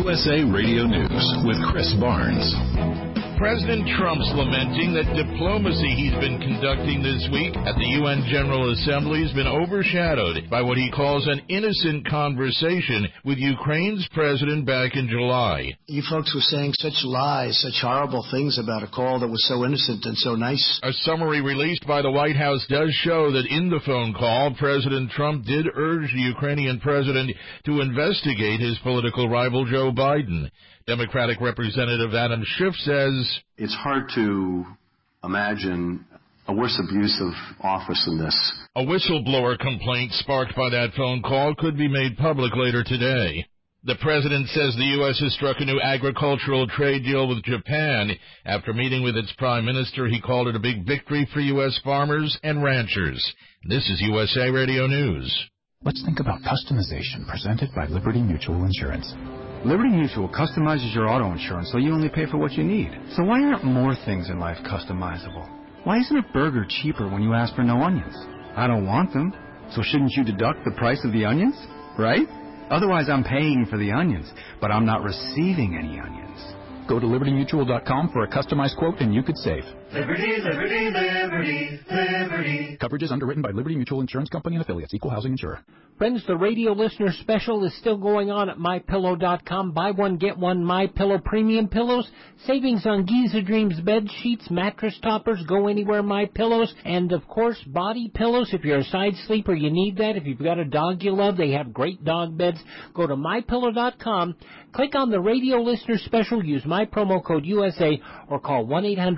USA Radio News with Chris Barnes. President Trump's lamenting that diplomacy he's been conducting this week at the UN General Assembly has been overshadowed by what he calls an innocent conversation with Ukraine's president back in July. You folks were saying such lies, such horrible things about a call that was so innocent and so nice. A summary released by the White House does show that in the phone call, President Trump did urge the Ukrainian president to investigate his political rival Joe Biden. Democratic Representative Adam Schiff says, it's hard to imagine a worse abuse of office than this. A whistleblower complaint sparked by that phone call could be made public later today. The president says the U.S. has struck a new agricultural trade deal with Japan. After meeting with its prime minister, he called it a big victory for U.S. farmers and ranchers. This is USA Radio News. Let's think about customization presented by Liberty Mutual Insurance. Liberty Mutual customizes your auto insurance so you only pay for what you need. So why aren't more things in life customizable? Why isn't a burger cheaper when you ask for no onions? I don't want them, so shouldn't you deduct the price of the onions? Right? Otherwise I'm paying for the onions, but I'm not receiving any onions. Go to LibertyMutual.com for a customized quote and you could save. Liberty, liberty, liberty, liberty. Coverage is underwritten by Liberty Mutual Insurance Company and Affiliates, Equal Housing Insurer. Friends, the radio listener special is still going on at MyPillow.com. Buy one, get one MyPillow premium pillows. Savings on Giza Dreams bed sheets, mattress toppers, go anywhere MyPillows, and of course body pillows. If you're a side sleeper, you need that. If you've got a dog you love, they have great dog beds. Go to MyPillow.com. Click on the radio listener special. Use my promo code USA or call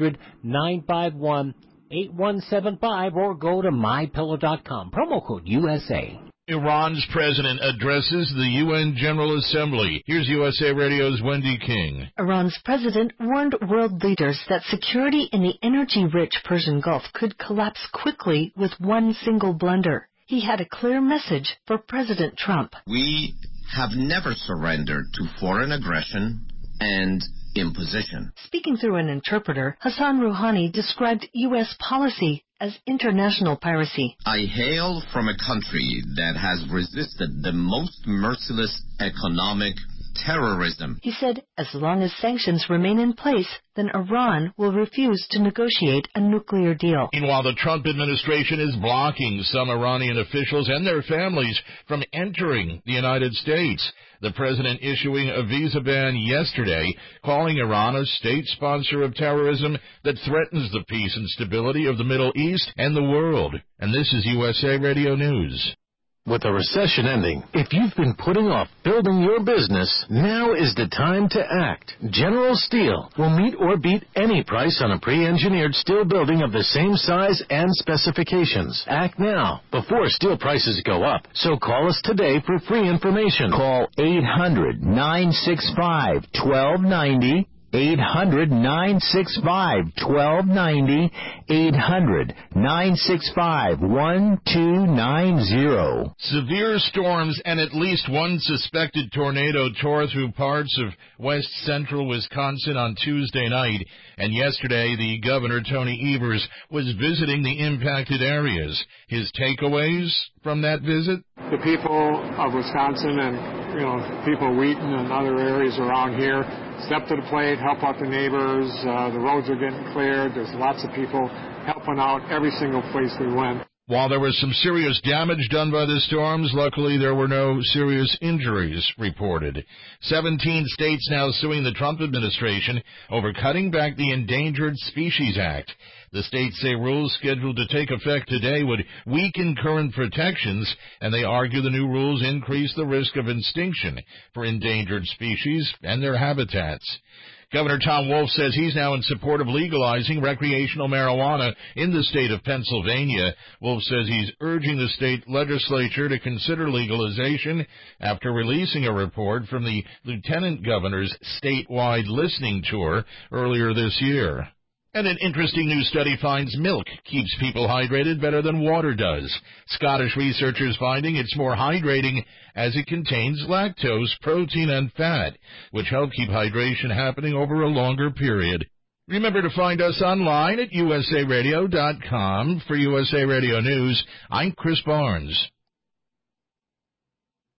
1-800-951-8175 or go to MyPillow.com. Promo code USA. Iran's president addresses the UN General Assembly. Here's USA Radio's Wendy King. Iran's president warned world leaders that security in the energy-rich Persian Gulf could collapse quickly with one single blunder. He had a clear message for President Trump. We have never surrendered to foreign aggression and imposition. Speaking through an interpreter, Hassan Rouhani described U.S. policy as international piracy. I hail from a country that has resisted the most merciless economic terrorism. He said, as long as sanctions remain in place, then Iran will refuse to negotiate a nuclear deal. Meanwhile, the Trump administration is blocking some Iranian officials and their families from entering the United States. The president issuing a visa ban yesterday, calling Iran a state sponsor of terrorism that threatens the peace and stability of the Middle East and the world. And this is USA Radio News. With the recession ending, if you've been putting off building your business, now is the time to act. General Steel will meet or beat any price on a pre-engineered steel building of the same size and specifications. Act now, before steel prices go up. So call us today for free information. Call 800-965-1290. 800-965-1290, 800-965-1290. Severe storms and at least one suspected tornado tore through parts of west central Wisconsin on Tuesday night, and yesterday the governor, Tony Evers, was visiting the impacted areas. His takeaways from that visit? The people of Wisconsin and, people of Wheaton and other areas around here step to the plate, help out the neighbors. The roads are getting cleared. There's lots of people helping out every single place we went. While there was some serious damage done by the storms, luckily there were no serious injuries reported. 17 states now suing the Trump administration over cutting back the Endangered Species Act. The states say rules scheduled to take effect today would weaken current protections, and they argue the new rules increase the risk of extinction for endangered species and their habitats. Governor Tom Wolf says he's now in support of legalizing recreational marijuana in the state of Pennsylvania. Wolf says he's urging the state legislature to consider legalization after releasing a report from the lieutenant governor's statewide listening tour earlier this year. And an interesting new study finds milk keeps people hydrated better than water does. Scottish researchers finding it's more hydrating as it contains lactose, protein, and fat, which help keep hydration happening over a longer period. Remember to find us online at usaradio.com. For USA Radio News, I'm Chris Barnes.